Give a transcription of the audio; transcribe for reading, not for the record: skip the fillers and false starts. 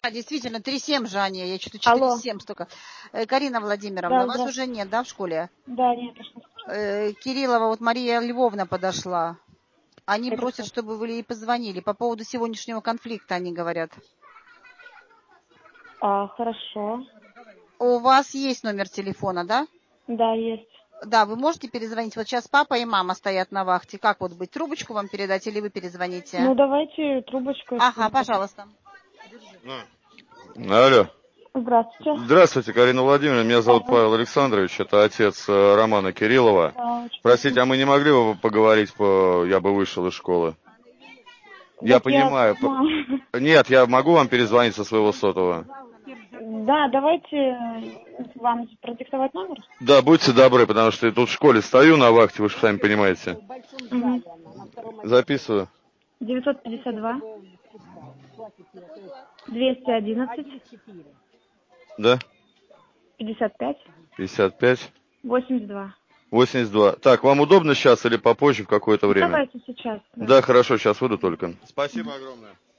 действительно, 3,7 же они, я что-то Алло. 4,7 столько. Карина Владимировна, Да, вас да. уже нет, да, в школе? Да, нет, точно. Кириллова, вот Мария Львовна подошла. Они Это просят, кто? чтобы вы ей позвонили. По поводу сегодняшнего конфликта они говорят. Хорошо. У вас есть номер телефона, да? Да, есть. Да, вы можете перезвонить. Вот сейчас папа и мама стоят на вахте. Как вот быть? Трубочку вам передать или вы перезвоните? Ну, давайте трубочку. Ага, пожалуйста. Алло. Здравствуйте. Здравствуйте, Карина Владимировна. Меня зовут Павел Александрович. Это отец Романа Кириллова. Да, очень Простите, приятно. а мы не могли бы поговорить Я бы вышел из школы? Я Вот понимаю. Нет, я могу вам перезвонить со своего сотового? Да, давайте вам продиктовать номер. Да, будьте добры, потому что я тут в школе стою на вахте, вы же сами понимаете. Угу. Записываю. 952 211 Да? 55 55 82. 82. Так, вам удобно сейчас или попозже в какое-то время? Давайте сейчас. Да. Да, хорошо, сейчас выйду только. Спасибо огромное.